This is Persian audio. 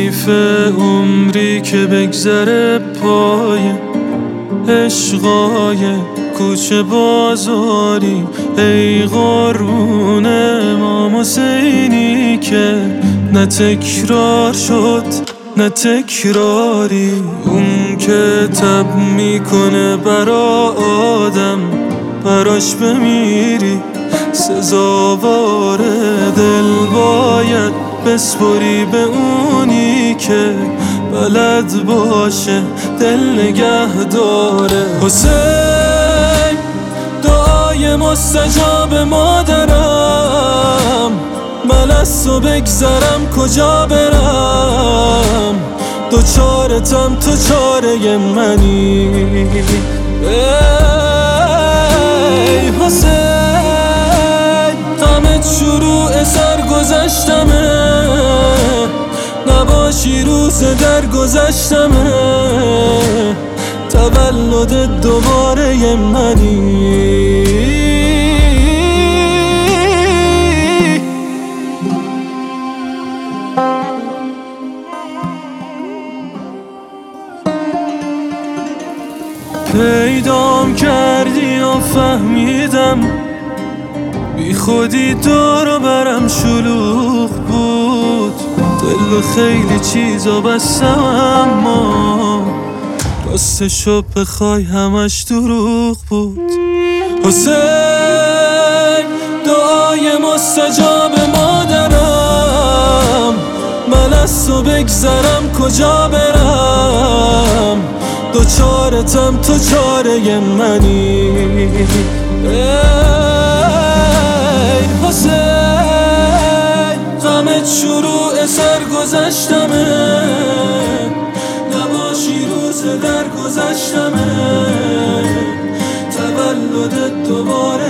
حیف عمری که بگذره پای عشقای کوچه بازاری. ای قربون امام حسینی که نه تکرار شد نه تکراری. اون که تب میکنه برا آدم براش بمیری سزاواره. دل باید بسپری به اونی که بلد باشه دل نگه داره. حسین دعای مستجاب مادرم، من از تو بگذرم کجا برم؟ دوچارتم تو چاره منی. ای حسین غمت شروع سرگذشتمه، نباشی روز در گذشتمه. تولد دوباره منی. پیدام کردی و فهمیدم بی خودی دور برم شلوغ بود. دل به خیلی چیزا بستم اما راستشو بخوای همش دروغ بود. حسین دعای مستجاب مادرم، من از تو بگذرم کجا برم؟ دوچارتم تو چاره منی. ای حسین غمت شروع سرگذشتمه، نباشی روز در گذشتمه. تولدت دوباره